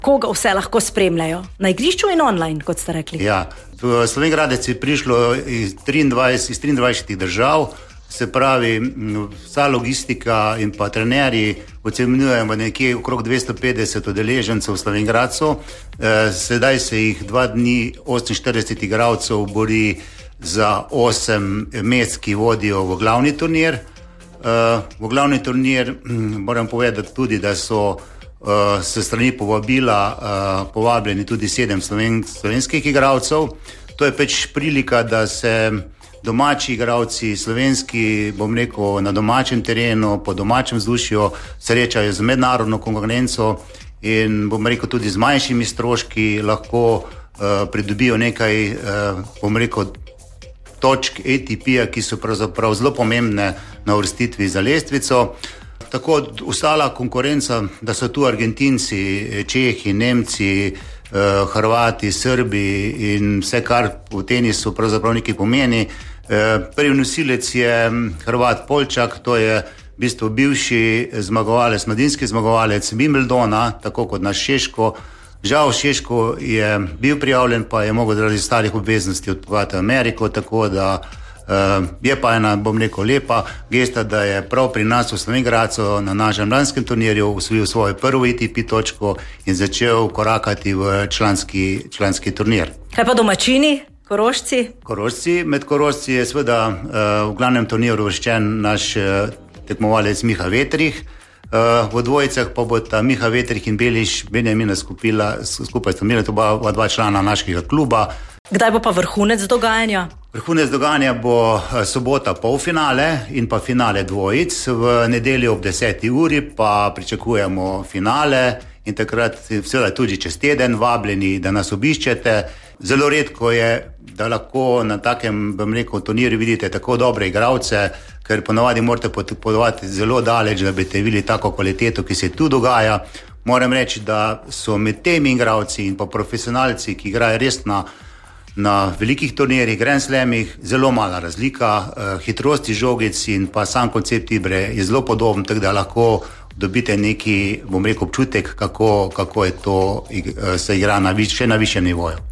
Koga vse lahko spremljajo? Na igrišču in online, kot ste rekli. Ja, v Slovenj Gradec je prišlo iz 23 držav, se pravi, vsa logistika in pa trenerji ocenjujemo nekje okrog 250 udeležencev v Slovenj Gradcu. Sedaj se jih 2 dni 48 igralcev bori za 8 mest, ki vodijo v glavni turnir. V glavni turnir moram povedati tudi, da so se strani povabila povabljeni tudi 7 slovenskih igralcev. To je pač prilika, da se domači igralci, slovenski, bom rekel, na domačem terenu, po domačem vzdušju srečajo z mednarodno konkurenco in bom rekel tudi z manjšimi stroški lahko pridobijo nekaj, bom rekel, točk ATP-ja, ki so pravzaprav zelo pomembne na uvrstitvi za lestvico. Tako ostala konkurenca, da so tu Argentinci, Čehi, Nemci, Hrvati, Srbi in vse, kar v tenisu pravzaprav nekaj pomeni. Prvi nosilec je Hrvat Polčak, to je v bistvu bivši zmagovalec, mladinski zmagovalec Wimbledona, tako kot naš Šeško. Žal Šeško je bil prijavljen, pa je mogel zaradi starih obveznosti odpotovati v Ameriko, tako da je pa ena, bom rekel, lepa gesta, da je prav pri nas v Slovenj Gradcu na našem lanskem turnirju osvojil svojo prvo ATP točko in začel korakati v članski turnir. Kaj pa domačini, Korošci? Med Korošci je seveda v glavnem turniru uvrščen naš tekmovalec Miha Vetrih. V dvojicah pa bo ta Miha Vetrih in Beliš Benjamina skupaj sta to dva člana našega kluba. Kdaj bo pa vrhunec dogajanja? Vrhunec dogajanja bo sobota polfinale in pa finale dvojic. V nedeljo ob 10. uri pa pričakujemo finale in takrat seveda tudi čez teden vabljeni, da nas obiščete. Zelo redko je, da lahko na takem, bom rekel, turnirju vidite tako dobre igralce, ker ponavadi morate potovati zelo daleč, da bi te videli tako kvaliteto, ki se tu dogaja. Moram reči, da so med temi igralci in pa profesionalci, ki igrajo res na velikih turnirjih, Grand Slamih, zelo mala razlika. Hitrosti žogic in pa sam koncept igre je zelo podoben, tako da lahko dobite neki, bom rekel, občutek, kako je to se igra še na višjem nivoju.